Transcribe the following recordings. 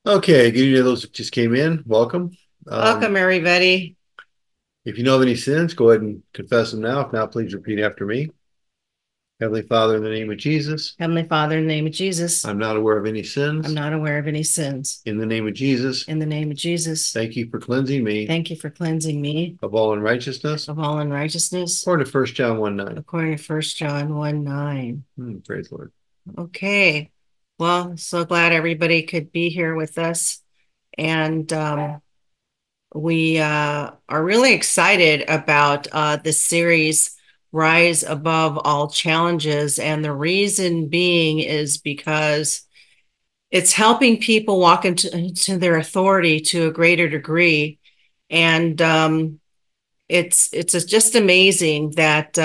Okay, good evening to those that just came in. Welcome. Welcome, everybody. If you know of any sins, go ahead and confess them now. If not, please repeat after me. Heavenly Father, in the name of Jesus, Heavenly Father, in the name of Jesus, I'm not aware of any I'm sins. not aware of any sins. In the name of Jesus, In the name of Jesus, thank you for cleansing me thank you for cleansing me of all unrighteousness. of all unrighteousness, According to 1 John 1 9. according to First John 1 9. Praise the Lord. Okay. Well, so glad everybody could be here with us. And we are really excited about this series, Rise Above All Challenges. And the reason being is because it's helping people walk into their authority to a greater degree. And it's just amazing that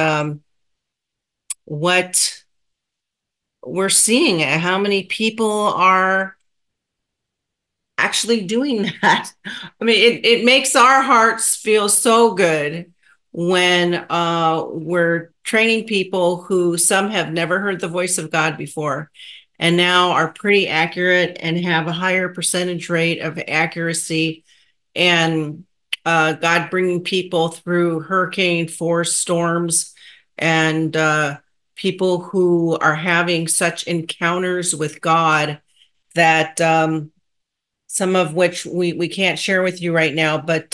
what we're seeing, how many people are actually doing that. I mean, it makes our hearts feel so good when we're training people who some have never heard the voice of God before and now are pretty accurate and have a higher percentage rate of accuracy, and God bringing people through hurricane force storms, and people who are having such encounters with God that some of which we can't share with you right now, but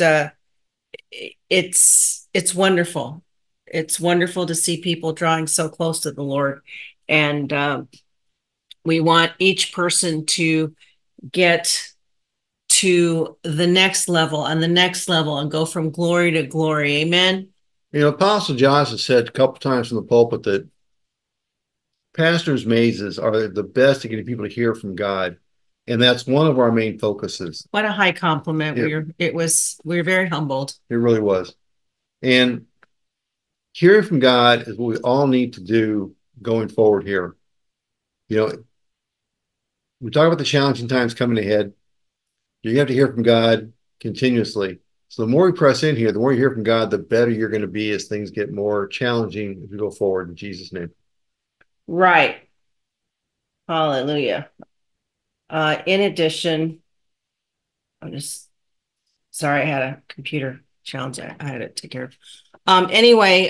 it's wonderful. It's wonderful to see people drawing so close to the Lord, and we want each person to get to the next level and the next level and go from glory to glory. Amen. Apostle John has said a couple times from the pulpit that pastors' mazes are the best at getting people to hear from God. And that's one of our main focuses. What a high compliment. It, We were very humbled. it really was. And hearing from God is what we all need to do going forward here. You know, we talk about the challenging times coming ahead. You have to hear from God continuously. So the more we press in here, the more you hear from God, the better you're going to be as things get more challenging as we go forward in Jesus' name. Right. Hallelujah. In addition, I'm just sorry, I had a computer challenge I had to take care of. Anyway,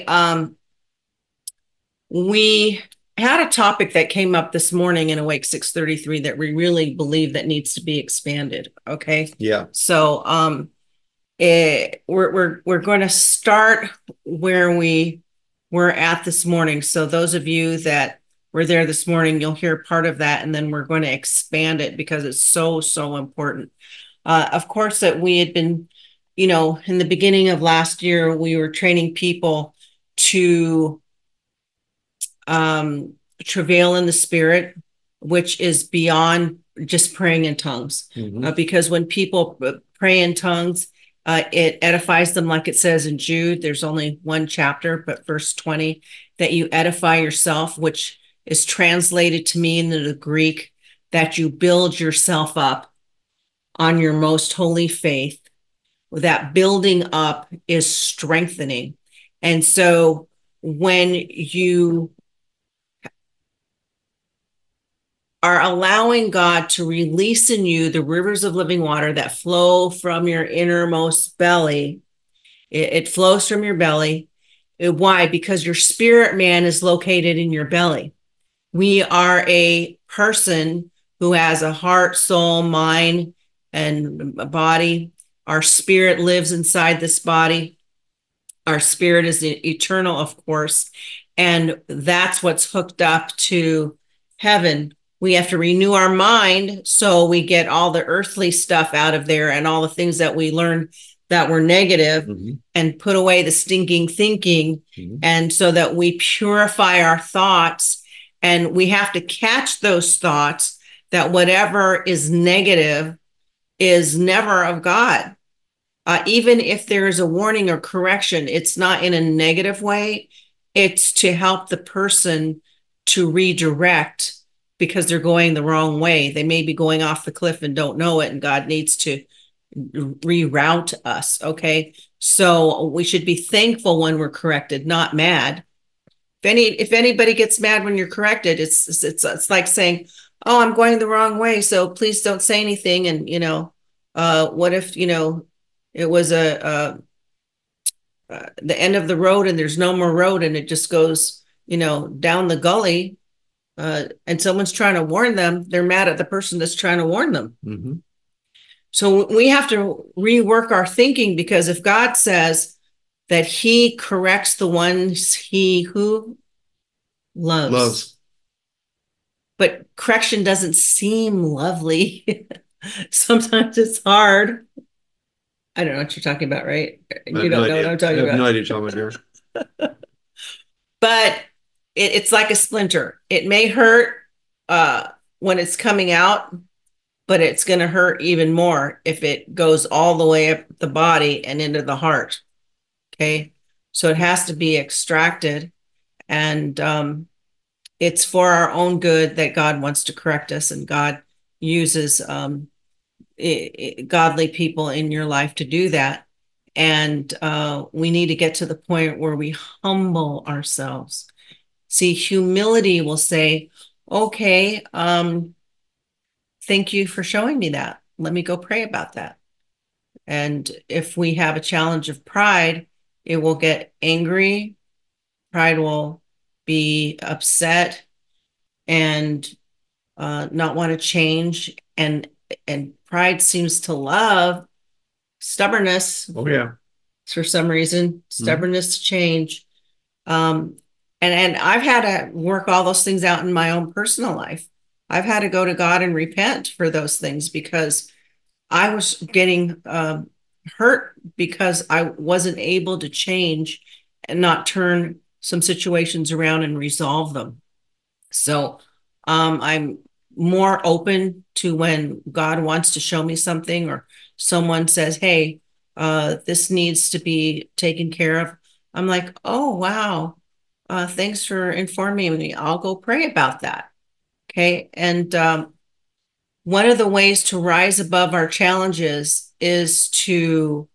we had a topic that came up this morning in Awake 633 that we really believe that needs to be expanded. Okay. Yeah. So we're going to start where we were at this morning. So those of you that were there this morning, you'll hear part of that, and then we're going to expand it because it's so important. Of course, that we had been, in the beginning of last year, we were training people to travail in the spirit, which is beyond just praying in tongues. Because when people pray in tongues, it edifies them, like it says in Jude. There's only one chapter, but verse 20, that you edify yourself, which is translated to me into the Greek, that you build yourself up on your most holy faith. That building up is strengthening. And so when you are allowing God to release in you the rivers of living water that flow from your innermost belly, it flows from your belly. Why? Because your spirit man is located in your belly. We are a person who has a heart, soul, mind, and a body. Our spirit lives inside this body. Our spirit is eternal, of course, and that's what's hooked up to heaven. We have to renew our mind so we get all the earthly stuff out of there and all the things that we learned that were negative, and put away the stinking thinking, and so that we purify our thoughts. And we have to catch those thoughts, that whatever is negative is never of God. Even if there is a warning or correction, it's not in a negative way. It's to help the person to redirect, because they're going the wrong way. They may be going off the cliff and don't know it, and God needs to reroute us. Okay. So we should be thankful when we're corrected, not mad. If anybody gets mad when you're corrected, it's like saying, "Oh, I'm going the wrong way, so please don't say anything." And what if it was the end of the road and there's no more road and it just goes down the gully, and someone's trying to warn them, they're mad at the person that's trying to warn them. Mm-hmm. So we have to rework our thinking, because if God says that he corrects the ones he who loves. But correction doesn't seem lovely. Sometimes it's hard. I don't know what you're talking about, right? You don't know what I'm talking about. I have no idea what you're talking about here. But it's like a splinter. It may hurt when it's coming out, but it's going to hurt even more if it goes all the way up the body and into the heart. Okay. So it has to be extracted. And it's for our own good that God wants to correct us, and God uses godly people in your life to do that. And we need to get to the point where we humble ourselves. See, humility will say, okay, thank you for showing me that. Let me go pray about that. And if we have a challenge of pride, it will get angry. Pride will be upset and not want to change. And pride seems to love stubbornness. Oh, yeah. For some reason, stubbornness to change. And I've had to work all those things out in my own personal life. I've had to go to God and repent for those things, because I was getting hurt because I wasn't able to change and not turn some situations around and resolve them. So I'm more open to when God wants to show me something, or someone says, hey, this needs to be taken care of. I'm like, oh, wow. Thanks for informing me. I'll go pray about that. Okay. And one of the ways to rise above our challenges is to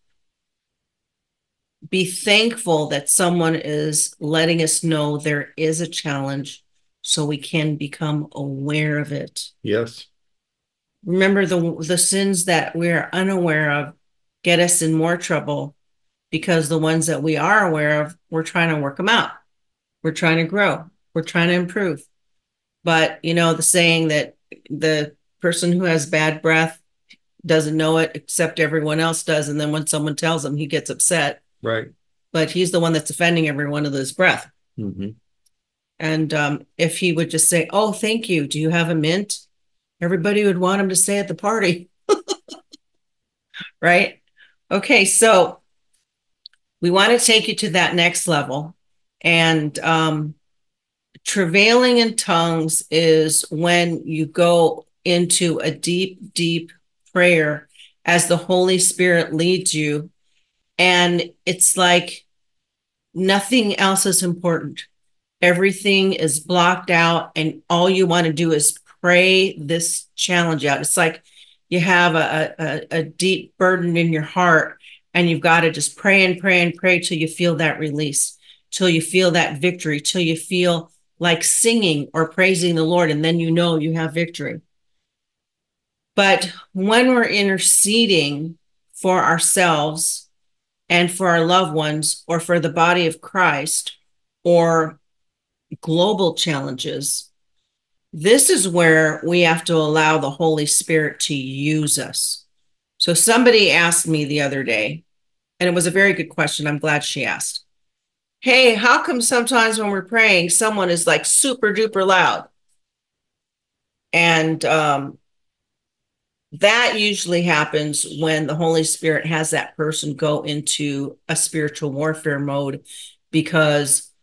be thankful that someone is letting us know there is a challenge, so we can become aware of it. Yes. Remember, the sins that we're unaware of get us in more trouble, because the ones that we are aware of, we're trying to work them out. We're trying to grow. We're trying to improve. But the saying that the person who has bad breath doesn't know it except everyone else does. And then when someone tells him, he gets upset. Right. But he's the one that's offending everyone with his breath. Mm-hmm. And if he would just say, oh, thank you, do you have a mint? Everybody would want him to stay at the party. Right? Okay, so we want to take you to that next level. And travailing in tongues is when you go into a deep, deep prayer as the Holy Spirit leads you. And it's like nothing else is important. Everything is blocked out, and all you want to do is pray this challenge out. It's like you have a deep burden in your heart, and you've got to just pray and pray and pray till you feel that release, till you feel that victory, till you feel like singing or praising the Lord, and then you have victory. But when we're interceding for ourselves and for our loved ones, or for the body of Christ, or global challenges, this is where we have to allow the Holy Spirit to use us. So somebody asked me the other day, and it was a very good question. I'm glad she asked. Hey, how come sometimes when we're praying, someone is like super duper loud? And that usually happens when the Holy Spirit has that person go into a spiritual warfare mode, because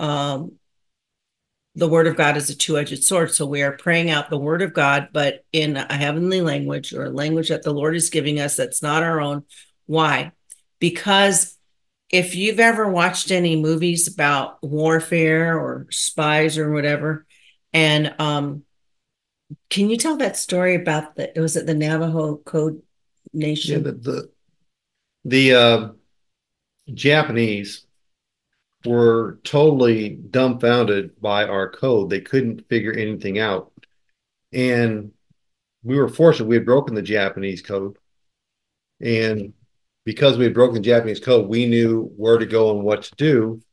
the word of God is a two-edged sword. So we are praying out the word of God, but in a heavenly language, or a language that the Lord is giving us that's not our own. Why? Because if you've ever watched any movies about warfare or spies or whatever, and can you tell that story about was it the Navajo Code Nation? Yeah, the Japanese were totally dumbfounded by our code. They couldn't figure anything out. And we were fortunate, we had broken the Japanese code. And because we had broken the Japanese code, we knew where to go and what to do.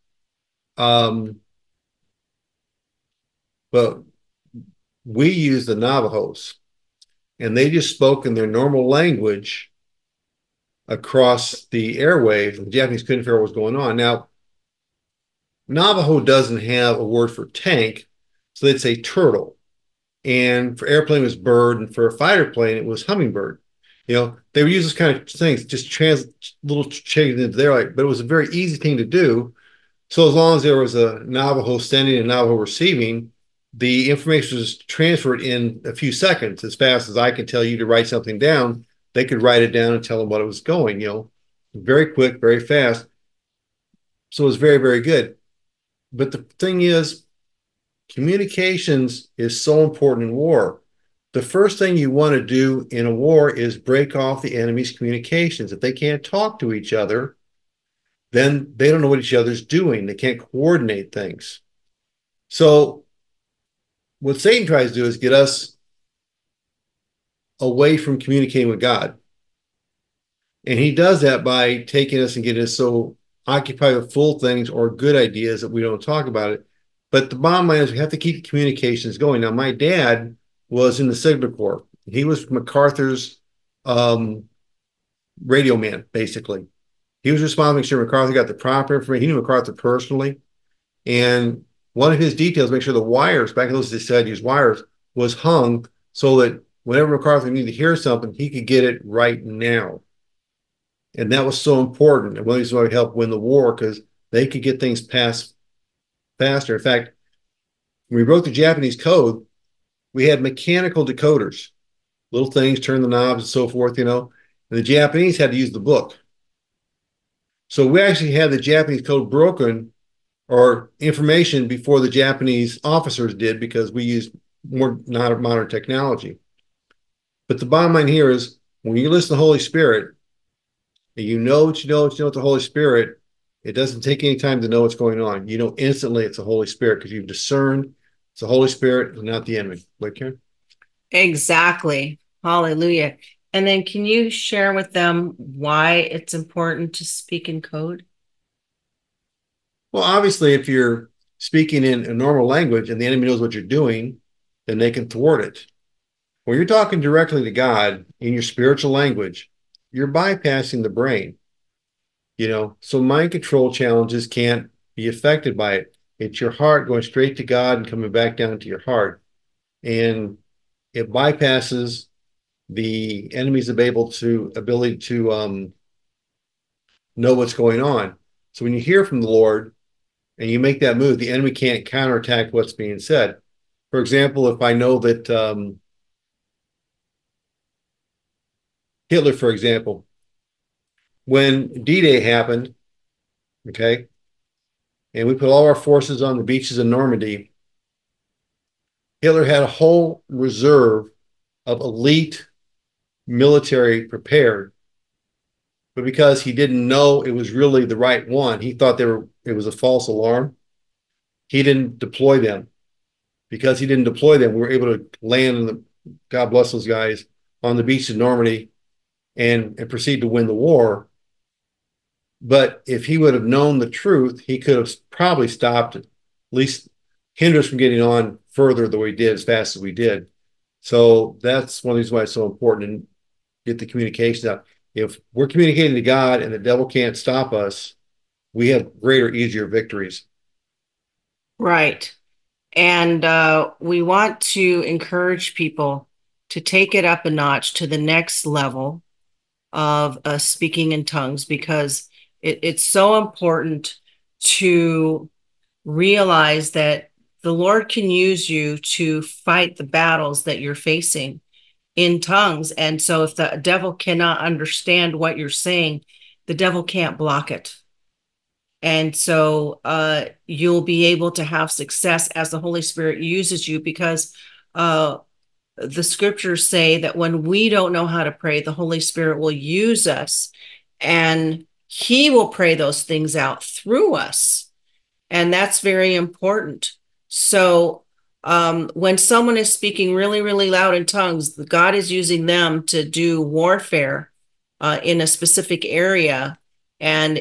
But we used the Navajos, and they just spoke in their normal language across the airwaves. The Japanese couldn't figure out what was going on. Now, Navajo doesn't have a word for tank, so they'd say turtle. And for airplane it was bird, and for a fighter plane it was hummingbird. They would use this kind of things, just little changes into there, but it was a very easy thing to do. So as long as there was a Navajo sending and Navajo receiving, the information was transferred in a few seconds. As fast as I could tell you to write something down, they could write it down and tell them what it was going. Very quick, very fast. So it was very, very good. But the thing is, communications is so important in war. The first thing you want to do in a war is break off the enemy's communications. If they can't talk to each other, then they don't know what each other's doing. They can't coordinate things. So what Satan tries to do is get us away from communicating with God. And he does that by taking us and getting us so occupied with full things or good ideas that we don't talk about it. But the bottom line is we have to keep communications going. Now, my dad was in the Signal Corps. He was MacArthur's radio man, basically. He was responsible to make sure MacArthur got the proper information. He knew MacArthur personally. And one of his details, make sure the wires, back in those days, they said use wires, was hung so that whenever MacArthur needed to hear something, he could get it right now. And that was so important. And one of the reasons why we helped win the war, because they could get things passed faster. In fact, when we broke the Japanese code, we had mechanical decoders, little things, turn the knobs and so forth, and the Japanese had to use the book. So we actually had the Japanese code broken or information before the Japanese officers did, because we used more modern technology. But the bottom line here is, when you listen to the Holy Spirit, and you know what you know with the Holy Spirit, it doesn't take any time to know what's going on. You know instantly it's the Holy Spirit, because you've discerned it's the Holy Spirit and not the enemy. Right, Karen? Exactly. Hallelujah. And then can you share with them why it's important to speak in code? Well, obviously, if you're speaking in a normal language and the enemy knows what you're doing, then they can thwart it. When you're talking directly to God in your spiritual language, you're bypassing the brain. So mind control challenges can't be affected by it. It's your heart going straight to God and coming back down to your heart. And it bypasses the enemy's ability to know what's going on. So when you hear from the Lord and you make that move, the enemy can't counterattack what's being said. For example, if I know that Hitler, for example, when D-Day happened, okay, and we put all our forces on the beaches of Normandy, Hitler had a whole reserve of elite military prepared. But because he didn't know it was really the right one, he thought it was a false alarm. He didn't deploy them. Because he didn't deploy them, we were able to land, God bless those guys, on the beach of Normandy and proceed to win the war. But if he would have known the truth, he could have probably stopped, at least hindered us from getting on further the way we did, as fast as we did. So that's one of the reasons why it's so important to get the communications out. If we're communicating to God and the devil can't stop us, we have greater, easier victories. Right. And we want to encourage people to take it up a notch to the next level of speaking in tongues, because it's so important to realize that the Lord can use you to fight the battles that you're facing in tongues. And so if the devil cannot understand what you're saying, the devil can't block it. And so you'll be able to have success as the Holy Spirit uses you, because the scriptures say that when we don't know how to pray, the Holy Spirit will use us and he will pray those things out through us. And that's very important. So when someone is speaking really, really loud in tongues, God is using them to do warfare in a specific area. And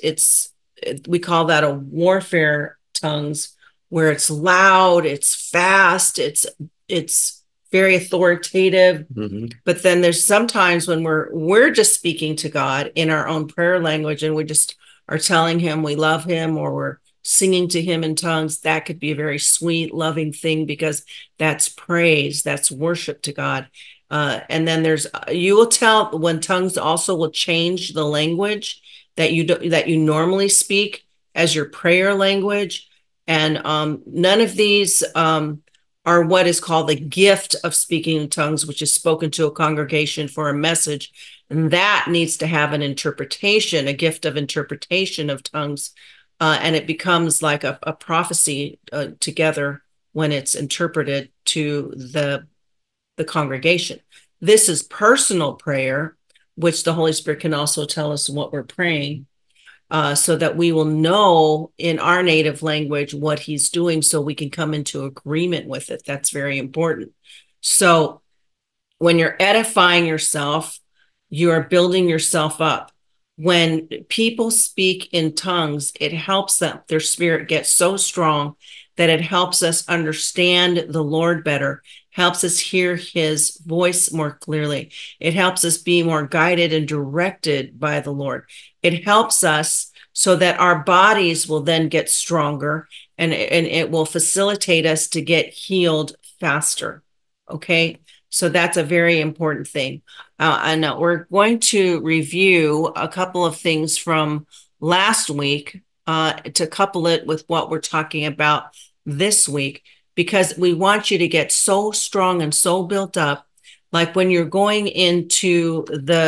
we call that a warfare tongues, where it's loud, it's fast, it's very authoritative. Mm-hmm. But then there's sometimes when we're just speaking to God in our own prayer language, and we just are telling him we love him, or we're singing to him in tongues. That could be a very sweet, loving thing, because that's praise, that's worship to God. And then you will tell when tongues also will change the language that you normally speak as your prayer language. And none of these are what is called the gift of speaking in tongues, which is spoken to a congregation for a message. And that needs to have an interpretation, a gift of interpretation of tongues. And it becomes like a prophecy together when it's interpreted to the congregation. This is personal prayer, which the Holy Spirit can also tell us what we're praying, so that we will know in our native language what he's doing, so we can come into agreement with it. That's very important. So when you're edifying yourself, you are building yourself up. When people speak in tongues, it helps them, their spirit gets so strong that it helps us understand the Lord better, helps us hear his voice more clearly. It helps us be more guided and directed by the Lord. It helps us so that our bodies will then get stronger, and it will facilitate us to get healed faster. Okay. So that's a very important thing. And we're going to review a couple of things from last week to couple it with what we're talking about this week, because we want you to get so strong and so built up. Like when you're going into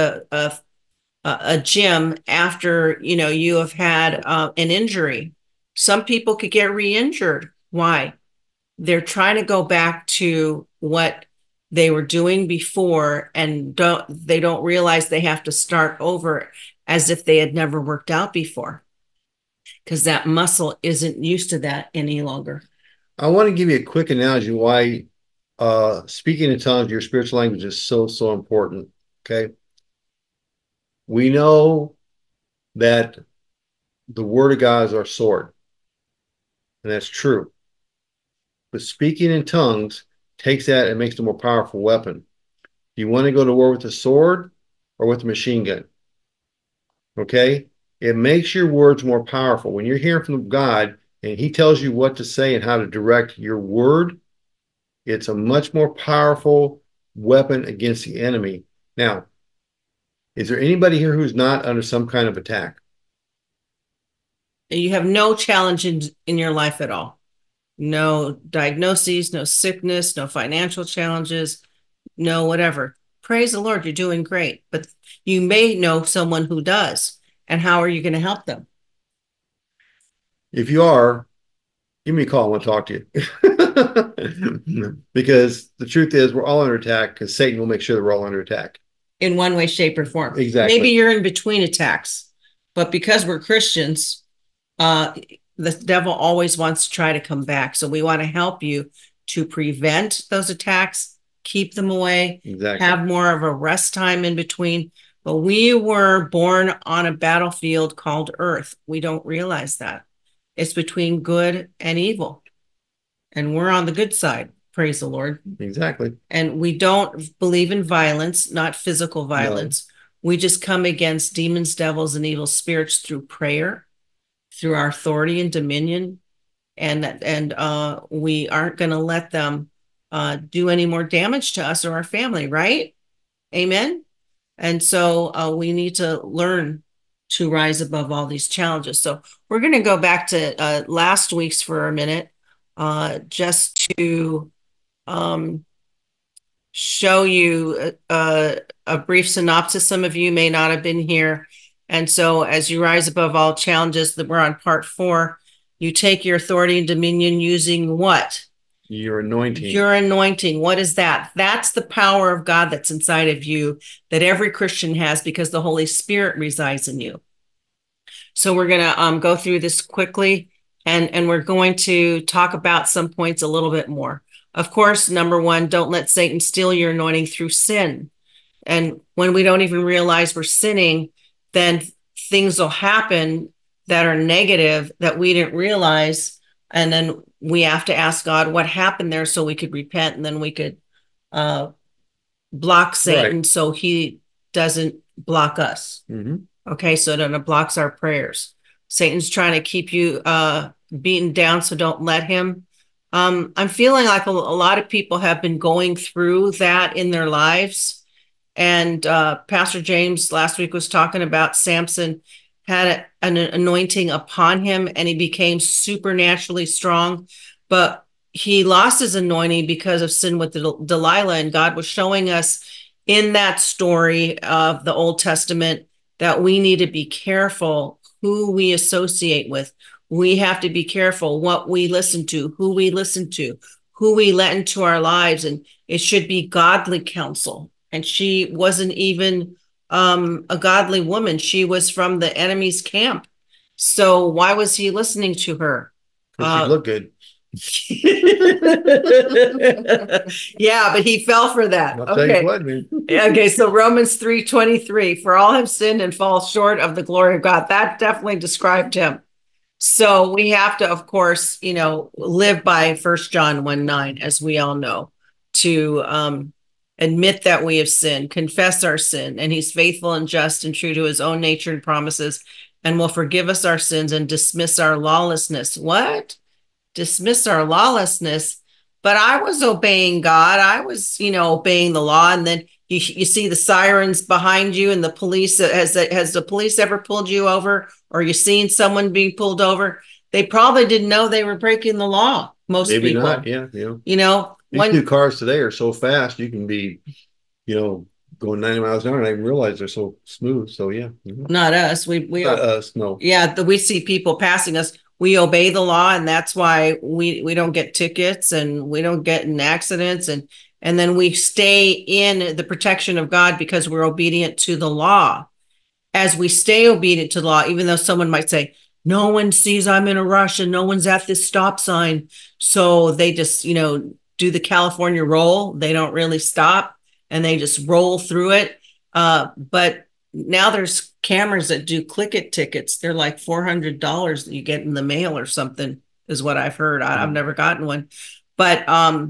a gym after you have had an injury, some people could get re-injured. Why? They're trying to go back to what they were doing before, and they don't realize they have to start over as if they had never worked out before, because that muscle isn't used to that any longer. I want to give you a quick analogy why speaking in tongues, your spiritual language, is so important. Okay. We know that the word of God is our sword, and that's true. But speaking in tongues takes that and makes it a more powerful weapon. Do you want to go to war with a sword or with a machine gun? Okay? It makes your words more powerful. When you're hearing from God and he tells you what to say and how to direct your word, it's a much more powerful weapon against the enemy. Now, is there anybody here who's not under some kind of attack? You have no challenge in your life at all. No diagnoses, no sickness, no financial challenges, no whatever. Praise the Lord, you're doing great. But you may know someone who does. And how are you going to help them? If you are, give me a call. I want to talk to you. Because the truth is, we're all under attack, because Satan will make sure that we're all under attack. In one way, shape, or form. Exactly. Maybe you're in between attacks. But because we're Christians, the devil always wants to try to come back. So we want to help you to prevent those attacks, keep them away, exactly. Have more of a rest time in between. But we were born on a battlefield called Earth. We don't realize that. It's between good and evil. And we're on the good side. Praise the Lord. Exactly. And we don't believe in violence, not physical violence. No. We just come against demons, devils, and evil spirits through prayer, through our authority and dominion. And we aren't going to let them do any more damage to us or our family, right? Amen. And so we need to learn to rise above all these challenges. So we're going to go back to last week's for a minute, just to show you a brief synopsis. Some of you may not have been here. And so as you rise above all challenges, that we're on part 4, you take your authority and dominion using what? Your anointing. Your anointing. What is that? That's the power of God that's inside of you, that every Christian has, because the Holy Spirit resides in you. So we're going to go through this quickly. And we're going to talk about some points a little bit more. Of course, number one, don't let Satan steal your anointing through sin. And when we don't even realize we're sinning, then things will happen that are negative that we didn't realize. And then we have to ask God what happened there so we could repent, and then we could block Satan Right. so he doesn't block us. Mhm. Okay, so then it blocks our prayers. Satan's trying to keep you beaten down, so don't let him. I'm feeling like a lot of people have been going through that in their lives. And Pastor James last week was talking about Samson had an anointing upon him and he became supernaturally strong, but he lost his anointing because of sin with Delilah. And God was showing us in that story of the Old Testament that we need to be careful who we associate with. We have to be careful what we listen to, who we listen to, who we let into our lives. And it should be godly counsel. And she wasn't even a godly woman. She was from the enemy's camp. So why was he listening to her? Because she looked good. Yeah, but he fell for that. I'll tell you Okay. what, man. Okay, so Romans 3:23, for all have sinned and fall short of the glory of God. That definitely described him. So we have to, of course, live by 1 John 1:9, as we all know, to admit that we have sinned, confess our sin, and he's faithful and just and true to his own nature and promises, and will forgive us our sins and dismiss our lawlessness. What? Dismiss our lawlessness? But I was obeying God. I was, obeying the law. And then you see the sirens behind you and the police. Has the police ever pulled you over, or you seen someone being pulled over? They probably didn't know they were breaking the law. Most Maybe people, not. Yeah. These one new cars today are so fast. You can be, going 90 miles an hour and I didn't realize they're so smooth. So yeah. Mhm. not us. We Not us. No. Yeah, we see people passing us. We obey the law, and that's why we don't get tickets and we don't get in accidents, and then we stay in the protection of God because we're obedient to the law. As we stay obedient to the law, even though someone might say, no one sees I'm in a rush and no one's at this stop sign. So they just, do the California roll. They don't really stop and they just roll through it. But now there's cameras that do click it tickets. They're like $400 that you get in the mail or something, is what I've heard. I've never gotten one. But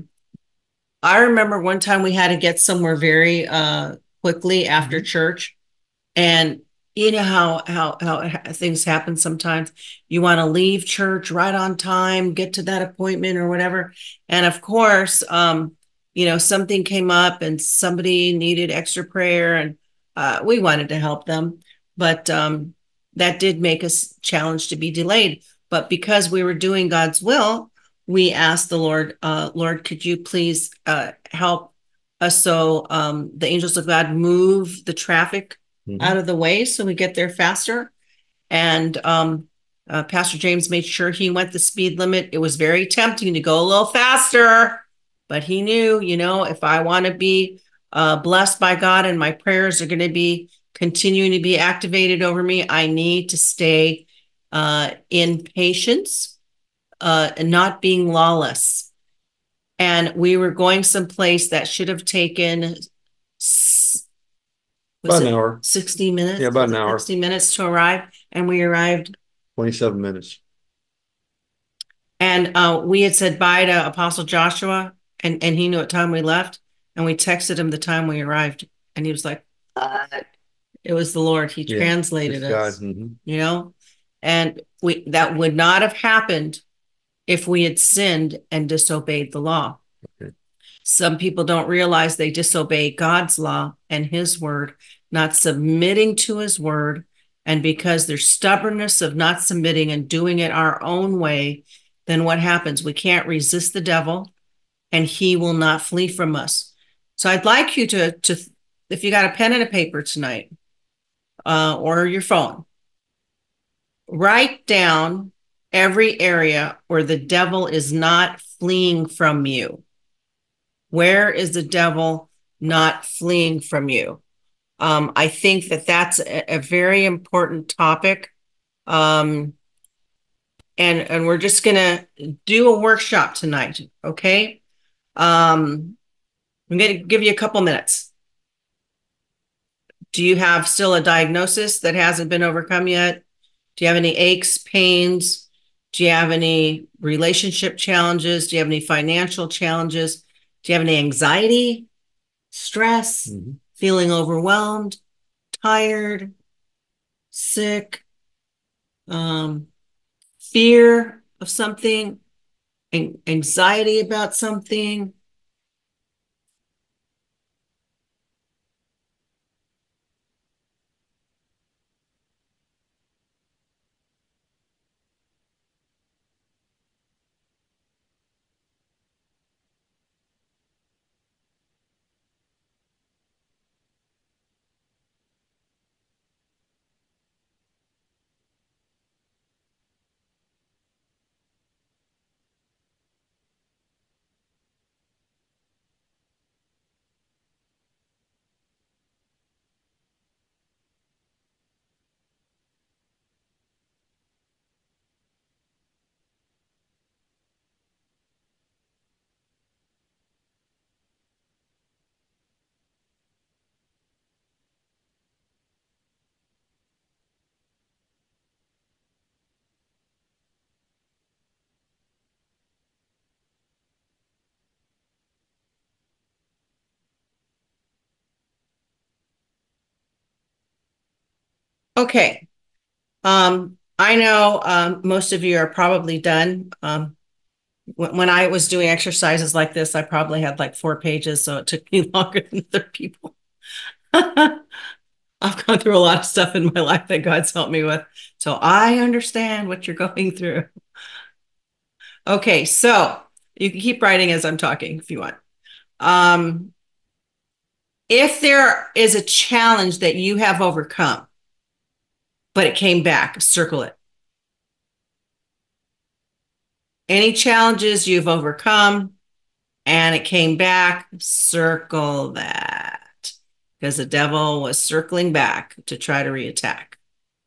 I remember one time we had to get somewhere very quickly after church. And you know how things happen sometimes. You want to leave church right on time, get to that appointment or whatever. And of course, something came up and somebody needed extra prayer, and we wanted to help them. But that did make us challenged to be delayed. But because we were doing God's will, we asked the Lord, Lord, could you please help us so the angels of God move the traffic out of the way so we get there faster. And Pastor James made sure he went the speed limit. It was very tempting to go a little faster, but he knew, if I want to be blessed by God and my prayers are going to be continuing to be activated over me, I need to stay in patience and not being lawless. And we were going someplace that should have taken about an hour. 60 minutes? Yeah, about an hour. 60 minutes to arrive. And we arrived 27 minutes. And we had said bye to Apostle Joshua, and he knew what time we left. And we texted him the time we arrived. And he was like, what? It was the Lord. He translated us, and that would not have happened if we had sinned and disobeyed the law. Okay. Some people don't realize they disobey God's law and his word, not submitting to his word. And because there's stubbornness of not submitting and doing it our own way, then what happens? We can't resist the devil and he will not flee from us. So I'd like you to if you got a pen and a paper tonight, or your phone, write down every area where the devil is not fleeing from you. Where is the devil not fleeing from you? I think that's a very important topic. and we're just gonna do a workshop tonight, okay? I'm gonna give you a couple minutes. Do you have still a diagnosis that hasn't been overcome yet? Do you have any aches, pains? Do you have any relationship challenges? Do you have any financial challenges? Do you have any anxiety, stress, feeling overwhelmed, tired, sick, fear of something, anxiety about something? Okay. I know most of you are probably done. When I was doing exercises like this, I probably had like 4 pages, so it took me longer than other people. I've gone through a lot of stuff in my life that God's helped me with. So I understand what you're going through. Okay, so you can keep writing as I'm talking if you want. Um, if there is a challenge that you have overcome, but it came back, circle it. Any challenges you've overcome and it came back, circle that. Because the devil was circling back to try to reattack.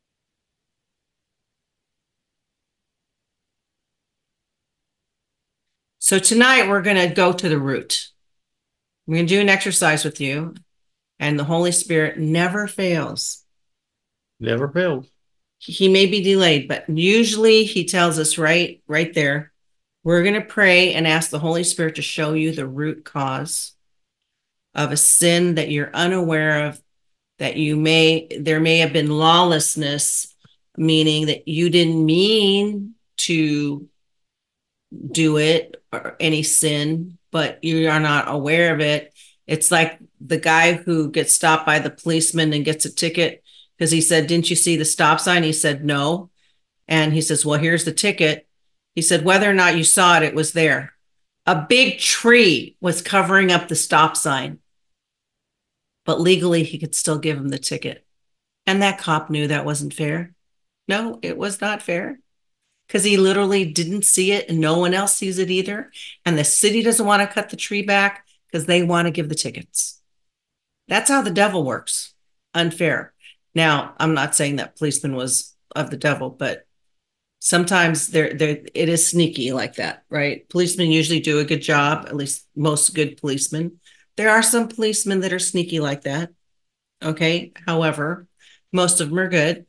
So tonight we're going to go to the root. We're going to do an exercise with you, and the Holy Spirit never fails. Never fails. He may be delayed, but usually he tells us right there. We're going to pray and ask the Holy Spirit to show you the root cause of a sin that you're unaware of, that there may have been lawlessness, meaning that you didn't mean to do it or any sin, but you are not aware of it. It's like the guy who gets stopped by the policeman and gets a ticket because he said, "Didn't you see the stop sign?" He said, "No." And he says, "Well, here's the ticket." He said, "Whether or not you saw it, it was there." A big tree was covering up the stop sign, but legally he could still give him the ticket. And that cop knew that wasn't fair. No, it was not fair because he literally didn't see it and no one else sees it either. And the city doesn't want to cut the tree back because they want to give the tickets. That's how the devil works. Unfair. Now, I'm not saying that policeman was of the devil, but sometimes it is sneaky like that, right? Policemen usually do a good job, at least most good policemen. There are some policemen that are sneaky like that. Okay. However, most of them are good.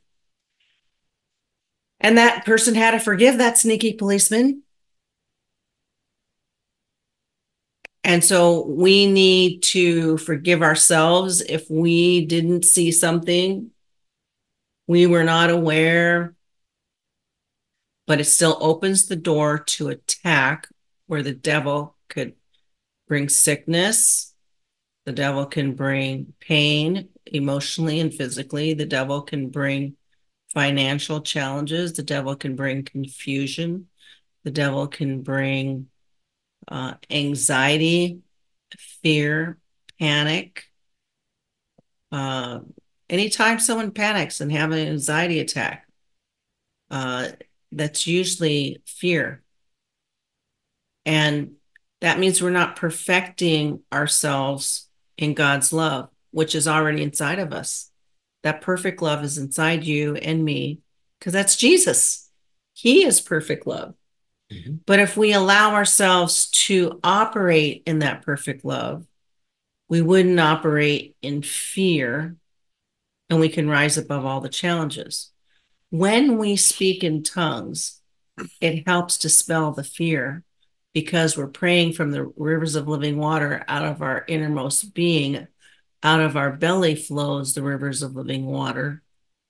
And that person had to forgive that sneaky policeman. And so we need to forgive ourselves if we didn't see something, we were not aware, but it still opens the door to attack where the devil could bring sickness. The devil can bring pain emotionally and physically. The devil can bring financial challenges. The devil can bring confusion. The devil can bring anxiety, fear, panic. Anytime someone panics and have an anxiety attack, that's usually fear. And that means we're not perfecting ourselves in God's love, which is already inside of us. That perfect love is inside you and me because that's Jesus. He is perfect love. Mhm. But if we allow ourselves to operate in that perfect love, we wouldn't operate in fear, and we can rise above all the challenges. When we speak in tongues, it helps dispel the fear because we're praying from the rivers of living water out of our innermost being. Out of our belly flows the rivers of living water.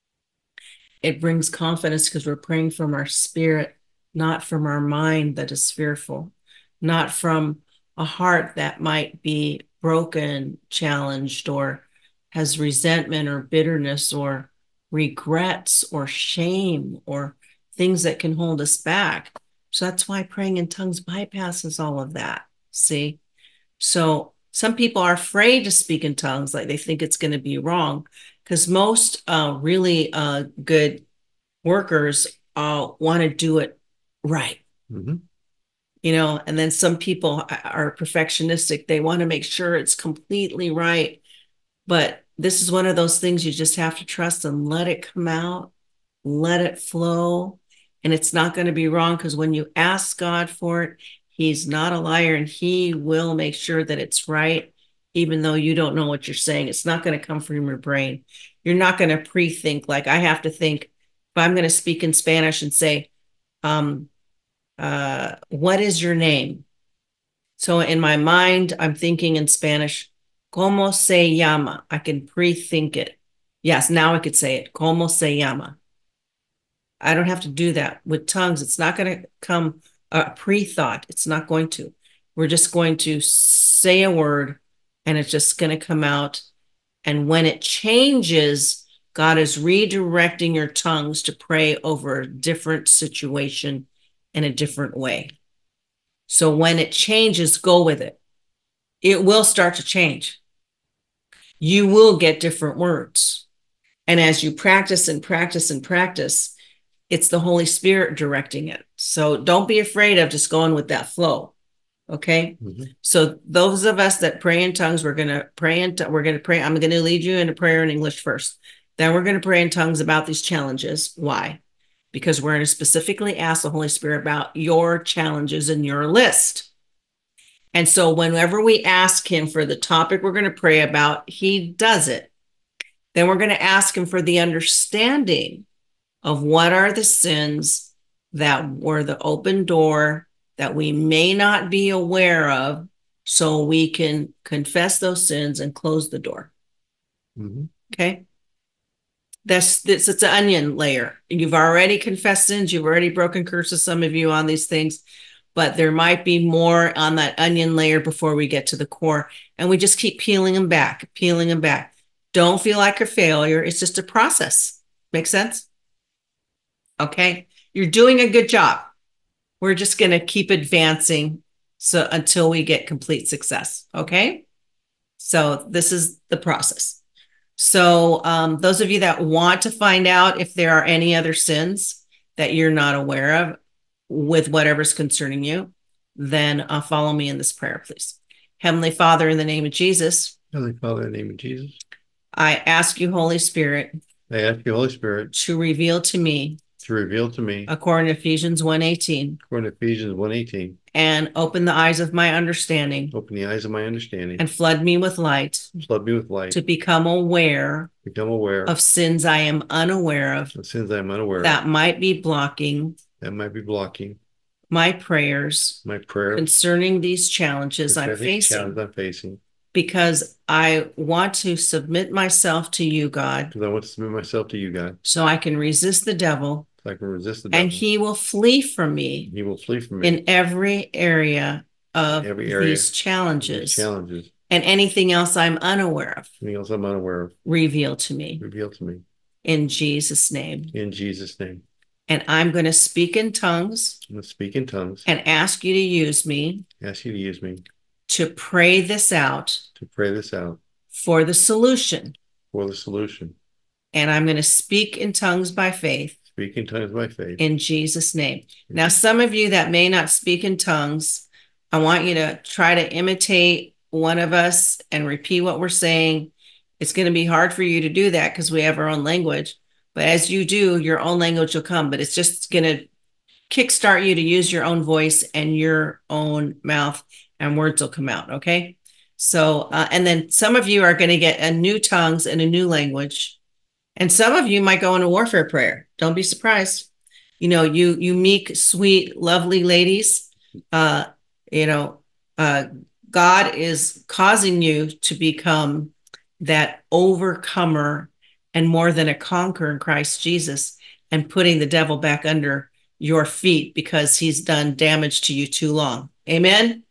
It brings confidence because we're praying from our spirit, not from our mind that is fearful, not from a heart that might be broken, challenged, or has resentment or bitterness or regrets or shame or things that can hold us back. So that's why praying in tongues bypasses all of that. See? So some people are afraid to speak in tongues, like they think it's going to be wrong, because most really good workers want to do it right. Mhm. And then some people are perfectionistic. They want to make sure it's completely right. But this is one of those things you just have to trust and let it come out, let it flow. And it's not going to be wrong because when you ask God for it, He's not a liar and He will make sure that it's right, even though you don't know what you're saying. It's not going to come from your brain. You're not going to pre-think like I have to think if I'm going to speak in Spanish and say, um, what is your name? So in my mind, I'm thinking in Spanish, ¿Cómo se llama? I can pre-think it. Yes, now I could say it. ¿Cómo se llama? I don't have to do that. With tongues, it's not going to come a pre-thought. It's not going to. We're just going to say a word and it's just going to come out. And when it changes, God is redirecting your tongues to pray over a different situation in a different way. So when it changes, go with it. It will start to change. You will get different words. And as you practice and practice and practice, it's the Holy Spirit directing it. So don't be afraid of just going with that flow. Okay. Mhm. So those of us that pray in tongues, we're going to pray. I'm going to lead you in a prayer in English first. Then we're going to pray in tongues about these challenges. Why? Because we're going to specifically ask the Holy Spirit about your challenges in your list. And so whenever we ask Him for the topic we're going to pray about, He does it. Then we're going to ask Him for the understanding of what are the sins that were the open door that we may not be aware of, so we can confess those sins and close the door. Mhm. Okay. It's an onion layer. You've already confessed sins, you've already broken curses, some of you on these things, but there might be more on that onion layer before we get to the core. And we just keep peeling them back, peeling them back. Don't feel like a failure. It's just a process. Make sense? Okay. You're doing a good job. We're just going to keep advancing so until we get complete success. Okay. So this is the process. So those of you that want to find out if there are any other sins that you're not aware of with whatever's concerning you, then follow me in this prayer, please. Heavenly Father, in the name of Jesus, Heavenly Father, in the name of Jesus, I ask you, Holy Spirit, I ask you, Holy Spirit, to reveal to me, to reveal to me, according to Ephesians 1:18, according to Ephesians 1:18, and open the eyes of my understanding open the eyes of my understanding, and flood me with light flood me with light, to become aware become aware of sins I am unaware of of sins I am unaware of that might be blocking that might be blocking my prayers my prayer concerning these challenges I'm concerning these challenges facing, I'm facing. because I want to submit myself to you, God, Because I want to submit myself to you, God, so I can resist the devil so I can resist the and devil. he will flee from me He will flee from me in every area of every area these of these challenges challenges. and anything else I'm unaware of. Anything else I'm unaware of, Reveal to me reveal to me. in Jesus' name. In Jesus' name. And I'm going to speak in tongues I'm going to speak in tongues, and ask you to use me ask you to use me to pray this out to pray this out for the solution. for the solution. And I'm going to speak in tongues by faith Speak in tongues by faith. in Jesus' name. Now, some of you that may not speak in tongues, I want you to try to imitate one of us and repeat what we're saying. It's going to be hard for you to do that because we have our own language. But as you do, your own language will come. But it's just going to kickstart you to use your own voice and your own mouth, and words will come out. Okay. So, and then some of you are going to get a new tongues and a new language. And some of you might go into warfare prayer. Don't be surprised. You meek, sweet, lovely ladies, uh, you know, uh, God is causing you to become that overcomer and more than a conqueror in Christ Jesus, and putting the devil back under your feet because he's done damage to you too long. Amen.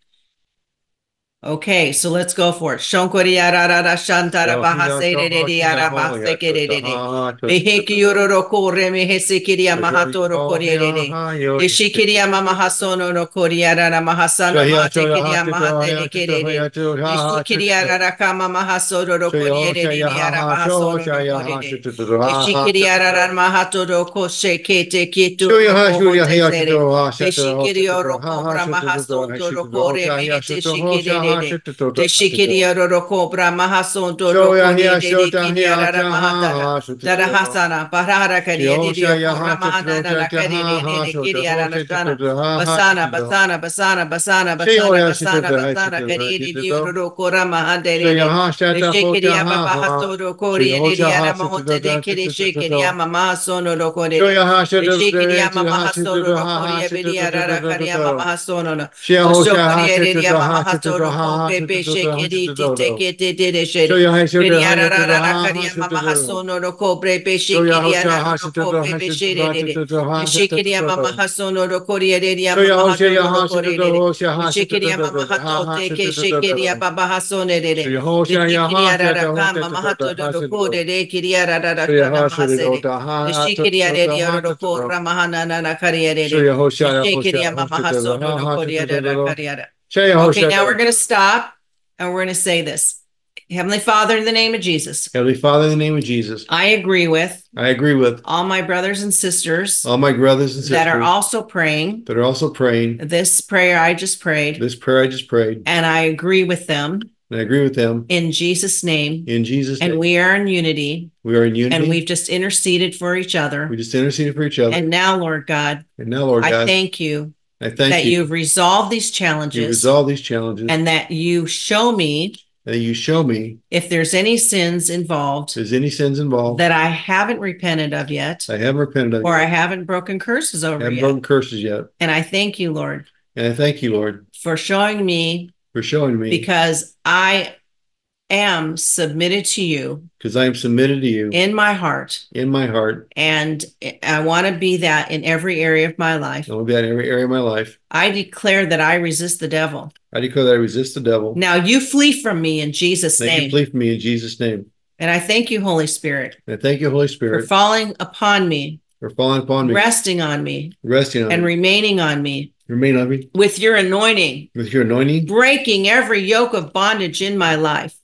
Okay, so let's go for it. Shonkoriarara shantara bahaserediara basekerede. Beheki yororo kore mehesikiria mahatoro koriere. Ishikiria mamahasono no koriarara mahasana matekiria mahaterekerede. Ishikiriarara kama mahasoro no koriere diara mahasono no koriere. Ishikiriarara mahatoro koshekete kitu kohotesere. Ishikirioro kobra mahasono no kore mehete shikirede. De shikiria roro cobra mahasonto rokoye de kiria rara mahata dara hasana barara kariya de cobra mahana na kariya de kiria rara shana basana basana basana basana basana basana basana kariya de roro cora mahande de shikiria baba hasoro koriya de rara mahote de kiria shikiria mama sono rokore de shikiria mama hasoro rokoriya biria rara kariya mama hasono na shokoriya de mama hasoro Pepe shekeri teke te shere. Kiriara rara karia mama hasono roko brepe shekiria roko brepe shere de. Shekiria mama hasono roko riya mama hasono roko re. Shekiria mama hato teke shekiria baba hasone de. Shekiria rara kama mama hato roko de kiria rara kana mahasere. Shekiria de roko ramahana na karia de. Shekiria mama hasono roko riya karia. Okay, now we're going to stop and we're going to say this. Heavenly Father, in the name of Jesus. Heavenly Father, in the name of Jesus. I agree with all my brothers and sisters that are also praying this prayer I just prayed. And I agree with them. In Jesus' name. And we are in unity. And we've just interceded for each other. And now, Lord God, I thank you that you've resolved these challenges. And that you show me if there's any sins involved that I haven't repented of yet, or I haven't broken curses over yet. And I thank you, Lord. For showing me because I am submitted to you in my heart, and I want to be that in every area of my life. I declare that I resist the devil. Now you flee from me in Jesus' name. And I thank you, Holy Spirit. For falling upon me, resting on me, and remaining on me. With your anointing. Breaking every yoke of bondage in my life.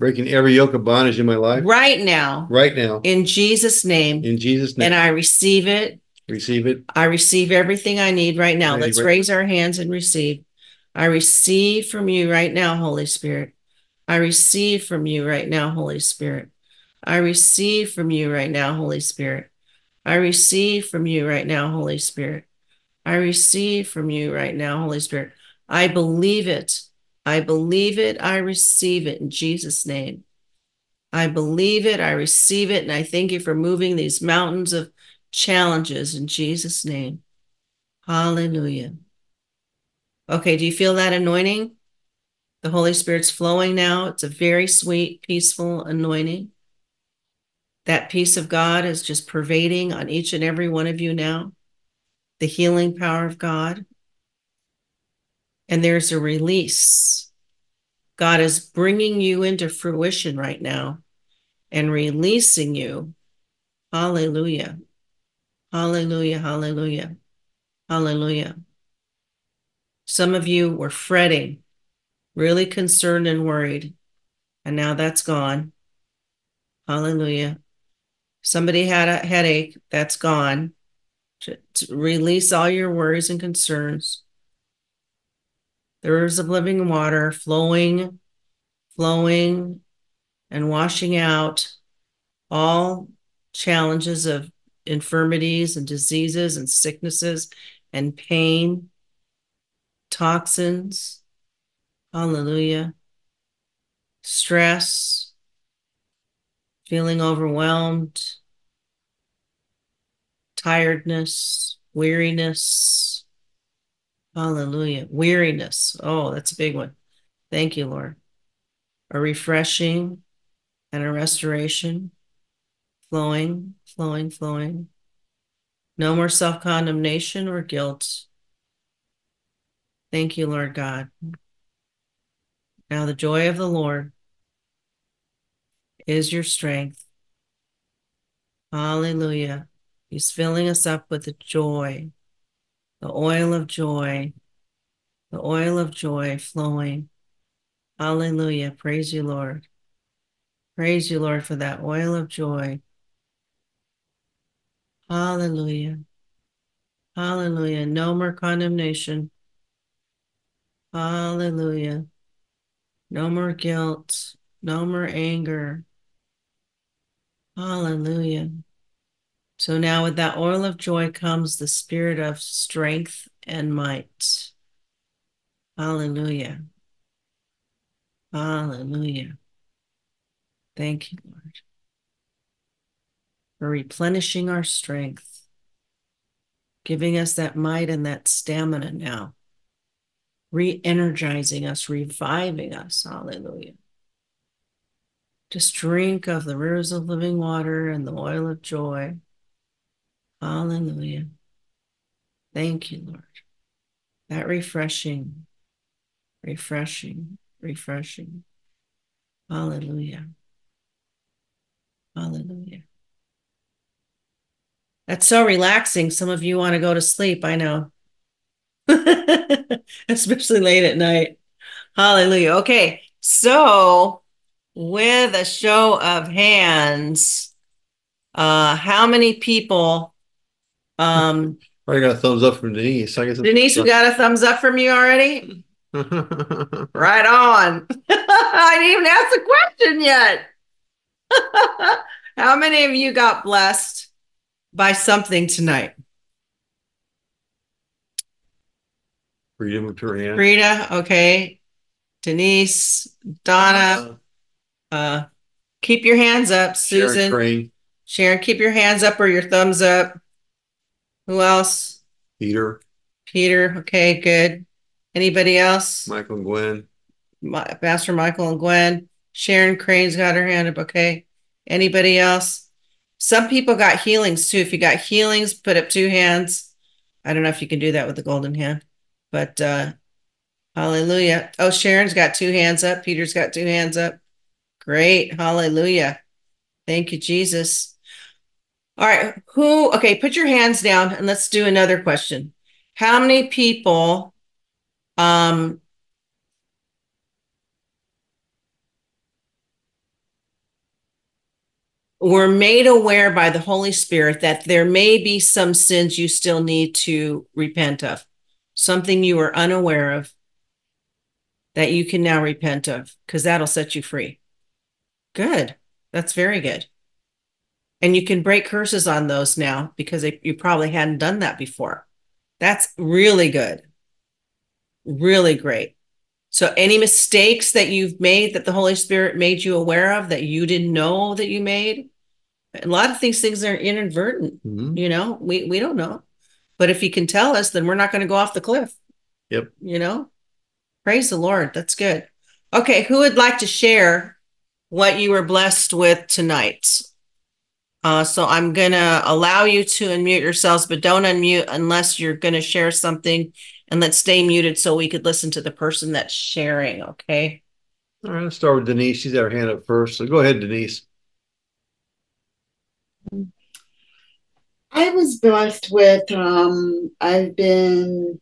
Right now. In Jesus' name. And I receive it. I receive everything I need right now. Let's raise our hands and receive. I receive from you right now, Holy Spirit. I receive from you right now, Holy Spirit. I receive from you right now, Holy Spirit. I receive from you right now, Holy Spirit. I receive from you right now, Holy Spirit. I believe it. I believe it. I receive it in Jesus' name. I believe it. I receive it. And I thank you for moving these mountains of challenges in Jesus' name. Hallelujah. Okay, do you feel that anointing? The Holy Spirit's flowing now. It's a very sweet, peaceful anointing. That peace of God is just pervading on each and every one of you now. The healing power of God. And there's a release. God is bringing you into fruition right now and releasing you. Hallelujah. Hallelujah. Hallelujah. Hallelujah. Some of you were fretting, really concerned and worried, and now that's gone. Hallelujah. Somebody had a headache, that's gone. To release all your worries and concerns. The rivers of living water flowing, and washing out all challenges of infirmities and diseases and sicknesses and pain, toxins, hallelujah, stress, feeling overwhelmed, tiredness, weariness, hallelujah, weariness. Oh, that's a big one. Thank you, Lord. A refreshing and a restoration, flowing, flowing, flowing. No more self-condemnation or guilt. Thank you, Lord God. Now the joy of the Lord is your strength. Hallelujah. He's filling us up with the joy, the oil of joy, the oil of joy flowing. Hallelujah. Praise you, Lord. Praise you, Lord, for that oil of joy. Hallelujah. Hallelujah. No more condemnation. Hallelujah. No more guilt. No more anger. Hallelujah. So now with that oil of joy comes the spirit of strength and might. Hallelujah. Hallelujah. Thank you, Lord, for replenishing our strength, giving us that might and that stamina now, re-energizing us, reviving us. Hallelujah. Just drink of the rivers of living water and the oil of joy. Hallelujah. Thank you, Lord. That refreshing, refreshing, refreshing. Hallelujah. Hallelujah. That's so relaxing. Some of you want to go to sleep, I know. Especially late at night. Hallelujah. Okay. So, with a show of hands, how many people I got a thumbs up from Denise. I guess Denise, we got a thumbs up from you already? Right on. I didn't even ask the question yet. How many of you got blessed by something tonight? Freedom of her hand. Rita, okay. Denise, Donna, keep your hands up. Susan, Sharon, keep your hands up or your thumbs up. Who else? Peter. Peter, okay, good. Anybody else? Michael and Gwen. Pastor Michael and Gwen. Sharon Crane's got her hand up, okay. Anybody else? Some people got healings too. If you got healings, put up 2 hands. I don't know if you can do that with the golden hand, but hallelujah. Oh, Sharon's got 2 hands up. Peter's got 2 hands up. Great. Hallelujah. Thank you, Jesus. All right. Okay, put your hands down and let's do another question. How many people were made aware by the Holy Spirit that there may be some sins you still need to repent of, something you were unaware of that you can now repent of, because that'll set you free? Good. That's very good. And you can break curses on those now because you probably hadn't done that before. That's really good. Really great. So any mistakes that you've made that the Holy Spirit made you aware of that you didn't know that you made, a lot of these things are inadvertent. You know, we don't know. But if you can tell us, then we're not going to go off the cliff. Yep. You know, praise the Lord. That's good. Okay. Who would like to share what you were blessed with tonight? So I'm going to allow you to unmute yourselves, but don't unmute unless you're going to share something, and let's stay muted so we could listen to the person that's sharing. Okay. All right. Let's start with Denise. She's got her hand up first. So go ahead, Denise. I was blessed with, I've been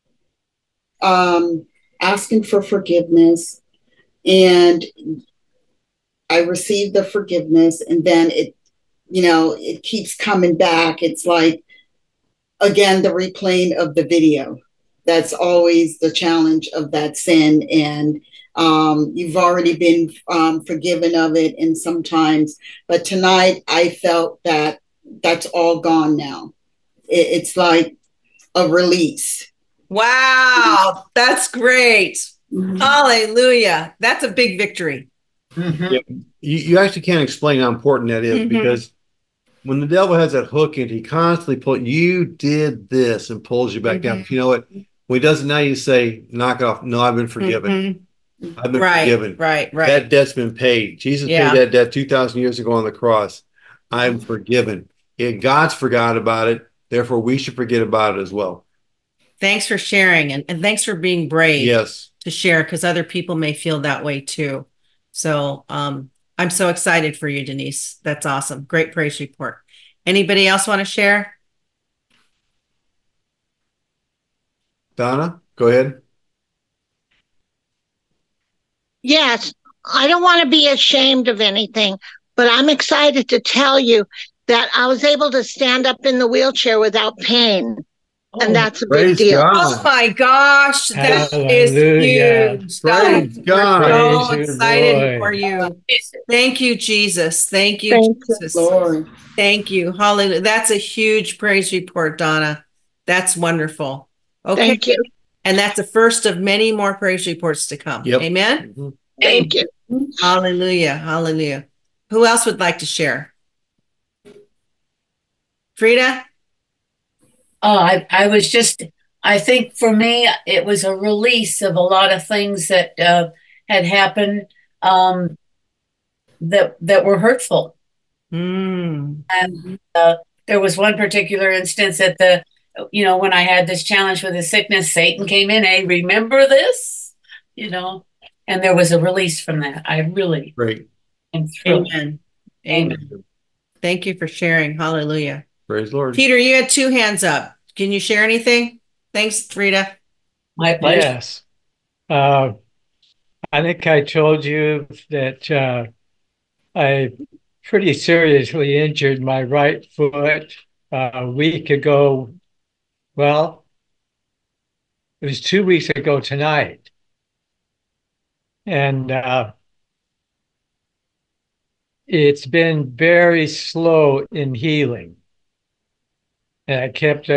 asking for forgiveness, and I received the forgiveness, and then it keeps coming back. It's like, again, the replaying of the video. That's always the challenge of that sin. And you've already been forgiven of it. And sometimes, but tonight I felt that that's all gone now. It's like a release. Wow, that's great. Mhm. Hallelujah. That's a big victory. Yep. You actually can't explain how important that is, Mhm. because when the devil has that hook and he constantly you did this and pulls you back down. Mhm. You know what? When he does it now, you say, knock it off. No, I've been forgiven. Mhm. I've been Right, forgiven. right, That right. debt's been paid. Jesus paid Yeah. that debt 2,000 years ago on the cross. I'm forgiven. God's forgot about it. Therefore, we should forget about it as well. Thanks for sharing, and thanks for being brave Yes. to share, because other people may feel that way too. So I'm so excited for you, Denise. That's awesome. Great praise report. Anybody else want to share? Donna, go ahead. Yes, I don't want to be ashamed of anything, but I'm excited to tell you that I was able to stand up in the wheelchair without pain. And that's a big Praise deal. Oh God. my gosh, that is Hallelujah. huge. Praise God. We're so Praise you, excited for Lord. you. Thank you, Jesus. Thank you, Thank you. Jesus. Lord. Thank you. Hallelujah. That's a huge praise report, Donna. That's wonderful. Okay. Thank you. And that's the first of many more praise reports to come. Yep. Amen. Mhm. Thank you. Hallelujah. Hallelujah. Who else would like to share? Frida? I was just, I think for me, it was a release of a lot of things that had happened that were hurtful. Mm. And there was one particular instance at when I had this challenge with the sickness, Satan came in, hey, remember this? And there was a release from that. I really Great. am thrilled. Amen. Amen. Thank you for sharing. Hallelujah. Praise the Lord. Peter, you had two hands up. Can you share anything? Thanks, Frida. My pleasure. Yes. I think I told you that I pretty seriously injured my right foot a week ago. Well, it was 2 weeks ago tonight. And it's been very slow in healing. And I kept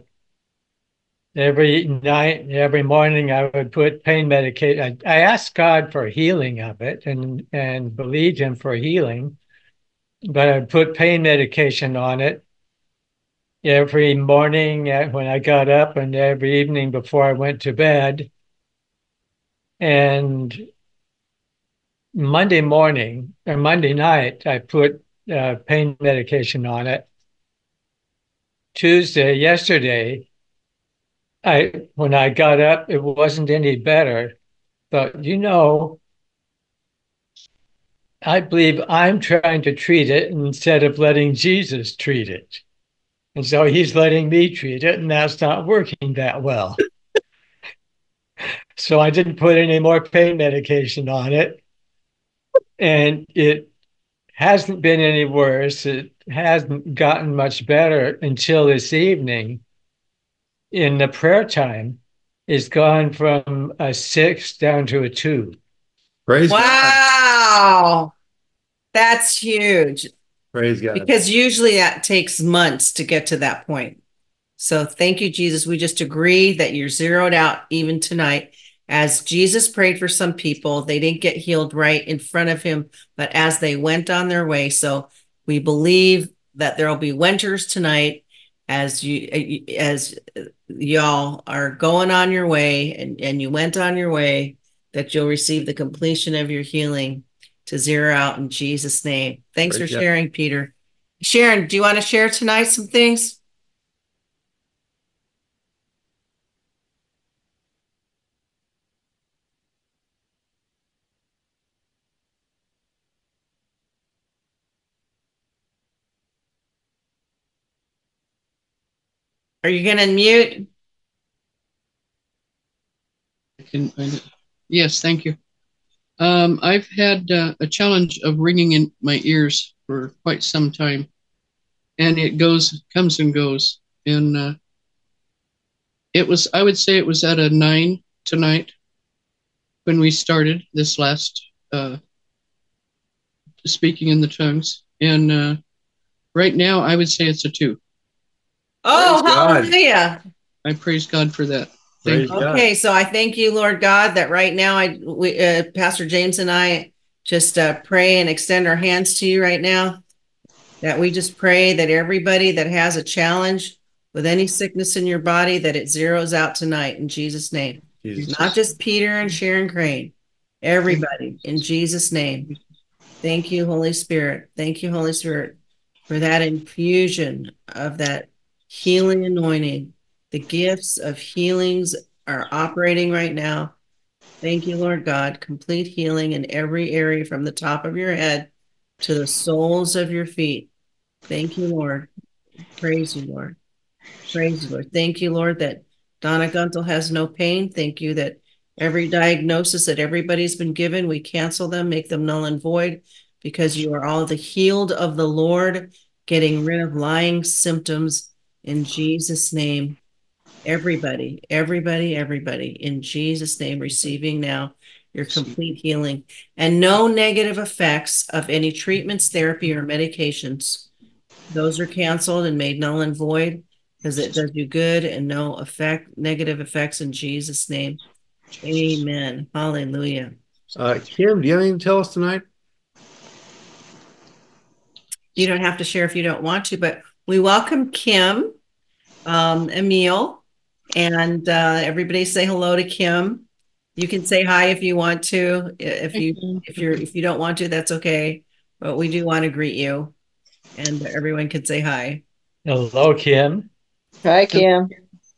every night, every morning, I would put pain medication. I asked God for healing of it and believed Him for healing, but I put pain medication on it every morning when I got up and every evening before I went to bed. And Monday morning or Monday night, I put pain medication on it. Yesterday, when I got up, it wasn't any better. But I believe I'm trying to treat it instead of letting Jesus treat it. And so he's letting me treat it, and that's not working that well. So I didn't put any more pain medication on it. And it hasn't been any worse. It hasn't gotten much better until this evening. In the prayer time, it's gone from a 6 down to a 2. Praise God. Wow. That's huge. Praise God. Because usually that takes months to get to that point. So thank you, Jesus. We just agree that you're zeroed out even tonight. As Jesus prayed for some people, they didn't get healed right in front of him, but as they went on their way. So we believe that there will be winters tonight as y'all are going on your way and you went on your way, that you'll receive the completion of your healing to zero out in Jesus' name. Thanks for sharing, Peter. Sharon, do you want to share tonight some things? Are you going to mute? Yes, thank you. I've had a challenge of ringing in my ears for quite some time, and it comes and goes. And I would say it was at a 9 tonight when we started this last speaking in the tongues. And right now, I would say it's a 2. Oh, hallelujah. I praise God for that. Praise Thank you. God. Okay, so I thank you, Lord God, that right now Pastor James and I just pray and extend our hands to you right now. That we just pray that everybody that has a challenge with any sickness in your body, that it zeroes out tonight in Jesus' name. Jesus. Not just Peter and Sharon Crane, everybody in Jesus' name. Thank you, Holy Spirit. Thank you, Holy Spirit, for that infusion of that healing anointing. The gifts of healings are operating right now. Thank you, Lord God. Complete healing in every area from the top of your head to the soles of your feet. Thank you, Lord. Praise you, Lord. Praise you, Lord. Thank you, Lord, that Donna Guntel has no pain. Thank you that every diagnosis that everybody's been given, we cancel them, make them null and void, because you are all the healed of the Lord, getting rid of lying symptoms in Jesus' name. Everybody, in Jesus' name, receiving now your complete healing and no negative effects of any treatments, therapy, or medications. Those are canceled and made null and void because it does you good and no negative effects in Jesus' name. Amen. Hallelujah. Kim, do you have anything to tell us tonight? You don't have to share if you don't want to, but we welcome Kim, Emil, and everybody say hello to Kim. You can say hi if you want to. If you don't want to, that's okay. But we do want to greet you, and everyone can say hi. Hello, Kim. Hi, Kim.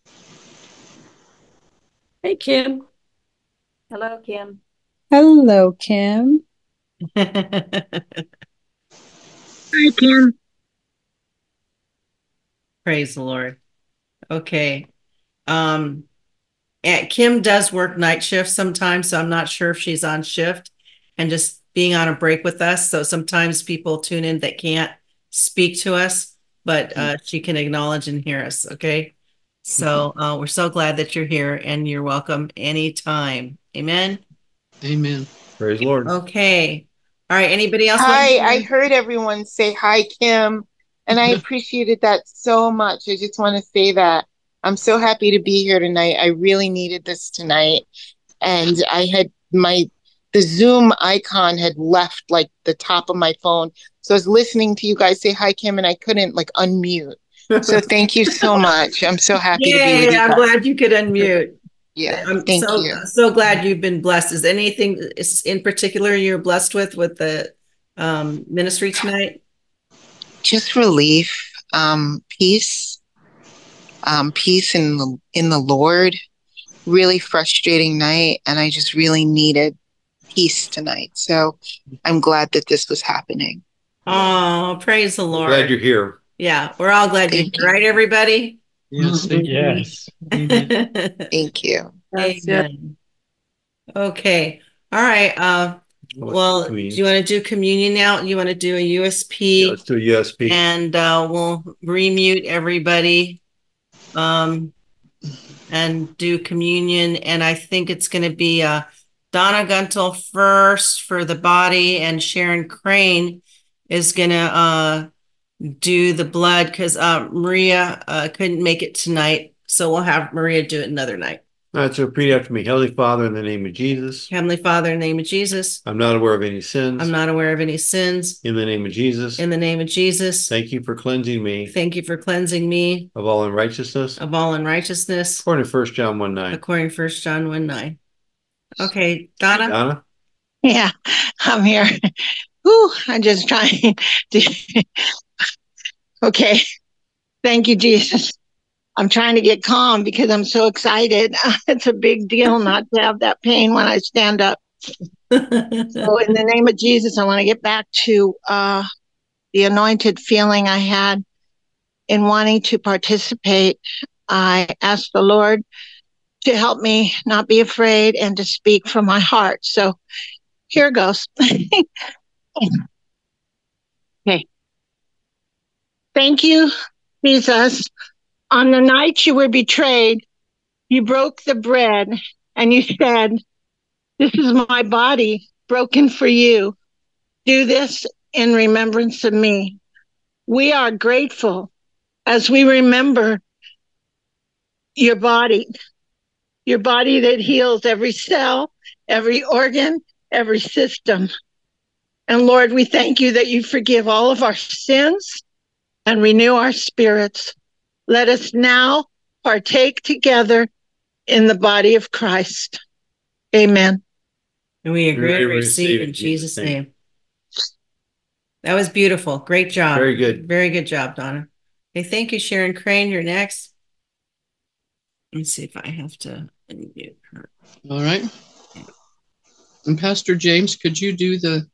Hey, Kim. Hello, Kim. Hello, Kim. Hi, Kim. Praise the Lord. Okay. Kim does work night shifts sometimes, so I'm not sure if she's on shift and just being on a break with us. So sometimes people tune in that can't speak to us, but she can acknowledge and hear us. Okay. So we're so glad that you're here and you're welcome anytime. Amen. Amen. Praise the Lord. Okay. All right. Anybody else? Hi, I heard everyone say hi, Kim, and I appreciated that so much. I just want to say that I'm so happy to be here tonight. I really needed this tonight. And the Zoom icon had left like the top of my phone. So I was listening to you guys say hi, Kim, and I couldn't like unmute. So thank you so much. I'm so happy to be with you I'm guys. glad you could unmute. Yeah, I'm thank you. so glad you've been blessed. Is anything in particular you're blessed with the ministry tonight? Just relief, peace, peace in the Lord. Really frustrating night, and I just really needed peace tonight. So I'm glad that this was happening. Oh, praise the Lord. Glad you're here. Yeah, we're all glad you're here, right, everybody? Yes. Thank you. Yes. Thank you. Amen. Okay. All right. Well, do you want to do communion now? You want to do a USP? Yeah, let's do a USP. And we'll remute everybody and do communion. And I think it's going to be Donna Guntel first for the body, and Sharon Crane is going to do the blood because Maria couldn't make it tonight. So we'll have Maria do it another night. All right, so repeat after me. Heavenly Father, in the name of Jesus. Heavenly Father, in the name of Jesus. I'm not aware of any sins. I'm not aware of any sins. In the name of Jesus. In the name of Jesus. Thank you for cleansing me. Thank you for cleansing me. Of all unrighteousness. Of all unrighteousness. According to 1 John 1:9. According to 1 John 1:9. Okay, Donna? Donna? Yeah, I'm here. Whew, I'm just trying to. Okay. Thank you, Jesus. I'm trying to get calm because I'm so excited. It's a big deal not to have that pain when I stand up. So in the name of Jesus, I want to get back to the anointed feeling I had in wanting to participate. I asked the Lord to help me not be afraid and to speak from my heart. So here goes. Okay. Thank you, Jesus. On the night you were betrayed, you broke the bread and you said, "This is my body broken for you. Do this in remembrance of me." We are grateful as we remember your body that heals every cell, every organ, every system. And Lord, we thank you that you forgive all of our sins and renew our spirits. Let us now partake together in the body of Christ. Amen. And we agree to receive in Jesus' name. That was beautiful. Great job. Very good. Very good job, Donna. Okay, thank you, Sharon Crane. You're next. Let's see if I have to unmute her. All right. And Pastor James, could you do the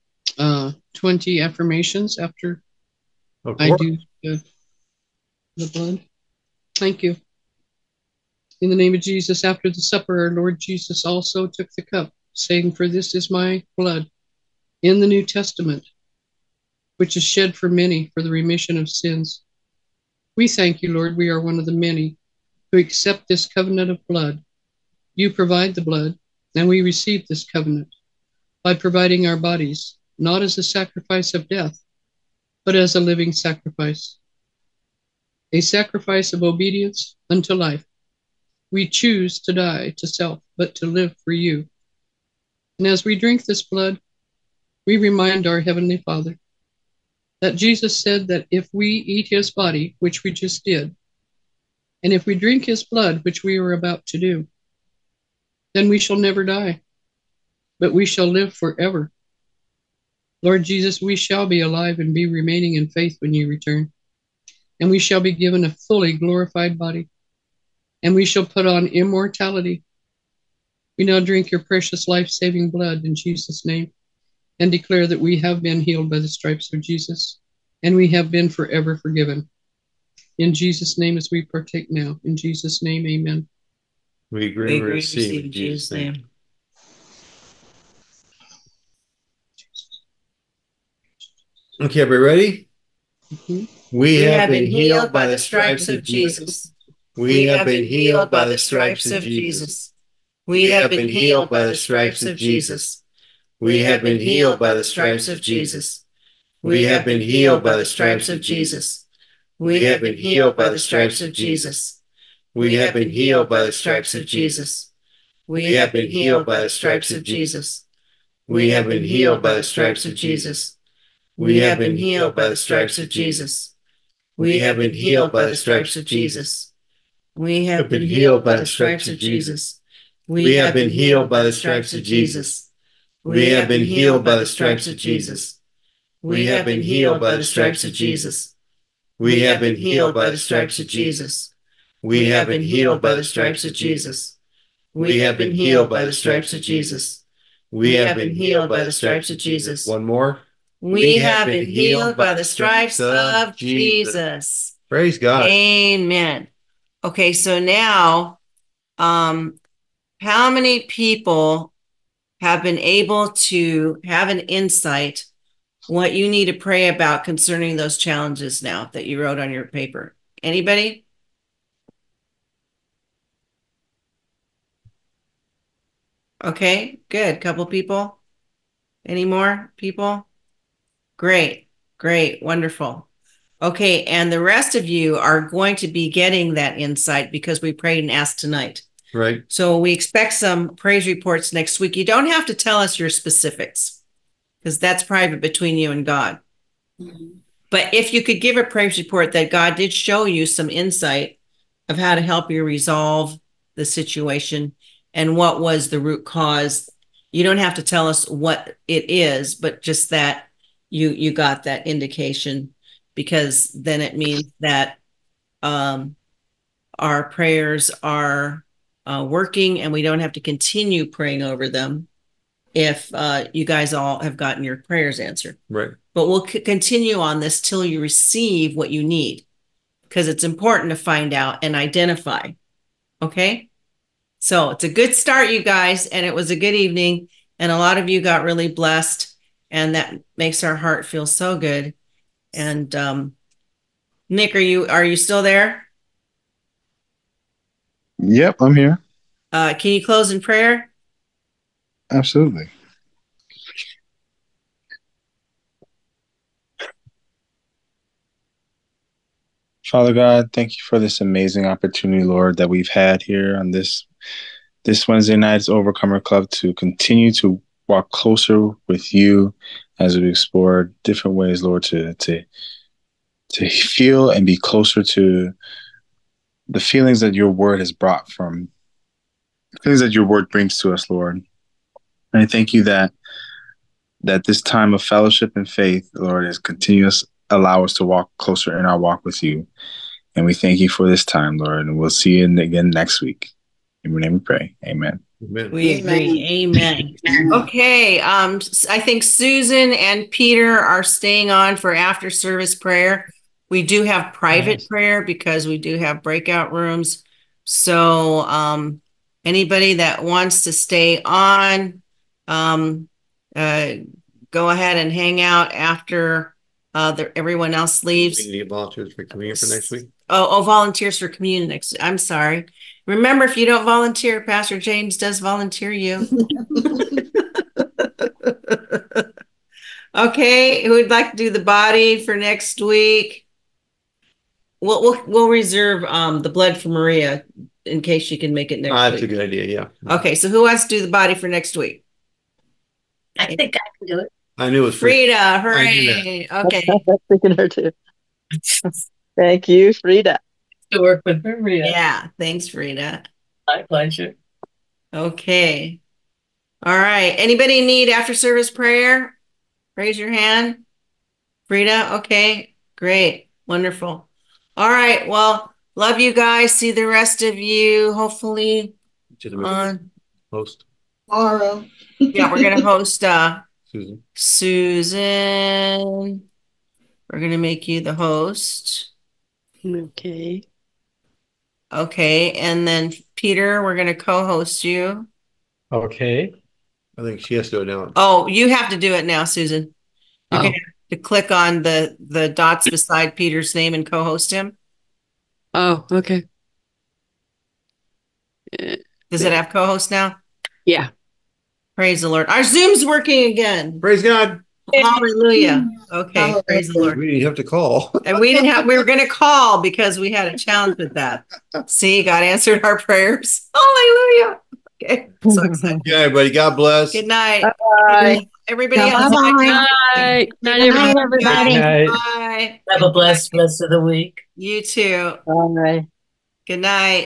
20 affirmations after I do the blood? Thank you. In the name of Jesus, after the supper, our Lord Jesus also took the cup, saying, "For this is my blood in the New Testament, which is shed for many for the remission of sins." We thank you, Lord, we are one of the many who accept this covenant of blood. You provide the blood, and we receive this covenant by providing our bodies, not as a sacrifice of death, but as a living sacrifice, a sacrifice of obedience unto life. We choose to die to self, but to live for you. And as we drink this blood, we remind our Heavenly Father that Jesus said that if we eat his body, which we just did, and if we drink his blood, which we are about to do, then we shall never die, but we shall live forever. Lord Jesus, we shall be alive and be remaining in faith when you return, and we shall be given a fully glorified body, and we shall put on immortality. We now drink your precious life-saving blood in Jesus' name and declare that we have been healed by the stripes of Jesus, and we have been forever forgiven. In Jesus' name as we partake now. In Jesus' name, amen. We agree to receive in Jesus' name. Okay, everybody ready? Mm-hmm. We have been healed by the stripes of Jesus. We have been healed by the stripes of Jesus. We have been healed by the stripes of Jesus. We have been healed by the stripes of Jesus. We have been healed by the stripes of Jesus. We have been healed by the stripes of Jesus. We have been healed by the stripes of Jesus. We have been healed by the stripes of Jesus. We have been healed by the stripes of Jesus. We have been healed by the stripes of Jesus. We have been healed by the stripes of Jesus. We have been healed by the stripes of Jesus. We have been healed by the stripes of Jesus. We have been healed by the stripes of Jesus. We have been healed by the stripes of Jesus. We have been healed by the stripes of Jesus. We have been healed by the stripes of Jesus. We have been healed by the stripes of Jesus. We have been healed by the stripes of Jesus. One more. We have been healed by the stripes of Jesus. Praise God. Amen. Okay, so now, how many people have been able to have an insight what you need to pray about concerning those challenges now that you wrote on your paper? Anybody? Okay, good. Couple people. Any more people? Great, great, wonderful. Okay, and the rest of you are going to be getting that insight because we prayed and asked tonight. Right. So we expect some praise reports next week. You don't have to tell us your specifics because that's private between you and God. Mm-hmm. But if you could give a praise report that God did show you some insight of how to help you resolve the situation and what was the root cause, you don't have to tell us what it is, but just that you got that indication, because then it means that our prayers are working and we don't have to continue praying over them if you guys all have gotten your prayers answered. Right. But we'll continue on this till you receive what you need, because it's important to find out and identify. Okay? So it's a good start, you guys, and it was a good evening, and a lot of you got really blessed, and that makes our heart feel so good. And Nick, are you still there? Yep, I'm here. Can you close in prayer? Absolutely. Father God, thank you for this amazing opportunity, Lord, that we've had here on this Wednesday night's Overcomer Club to continue to walk closer with you as we explore different ways, Lord, to feel and be closer to the feelings that your word has brought from things that your word brings to us, Lord. And I thank you that this time of fellowship and faith, Lord, is continuous, allow us to walk closer in our walk with you. And we thank you for this time, Lord, and we'll see you again next week. In your name we pray. Amen. Amen. We agree. Amen. Okay. I think Susan and Peter are staying on for after service prayer. We do have private prayer because we do have breakout rooms. So anybody that wants to stay on, go ahead and hang out after everyone else leaves. We need volunteers for communion for next week. Oh, volunteers for communion next. I'm sorry. Remember, if you don't volunteer, Pastor James does volunteer you. Okay, who would like to do the body for next week? We'll reserve the blood for Maria in case she can make it next week. That's a good idea. Yeah. Okay, so who wants to do the body for next week? I think I can do it. I knew it was Frida, hooray. Okay. I'm thinking her too. Thank you, Frida. To work with Maria. Yeah, thanks, Frida. My pleasure. Okay. All right. Anybody need after service prayer? Raise your hand. Frida, okay. Great. Wonderful. All right. Well, love you guys. See the rest of you hopefully on host. Tomorrow. Yeah, we're gonna host Susan. We're gonna make you the host. Okay. Okay, and then Peter, we're gonna co-host you. Okay. I think she has to do it now. Oh, you have to do it now, Susan. You're gonna have to click on the dots beside Peter's name and co-host him. Oh, okay. Does it have co-host now? Yeah. Praise the Lord. Our Zoom's working again. Praise God. Hallelujah. Okay, Hallelujah. praise the Lord. We didn't have to call. And we were going to call because we had a challenge with that. See, God answered our prayers. Hallelujah. Okay, so excited. Yeah, everybody. God bless. Good night. Bye. Everybody Bye-bye. else. Night. Night, everybody. Bye, everybody. Good night. Bye. Have a blessed rest of the week. You too. Bye. Good night.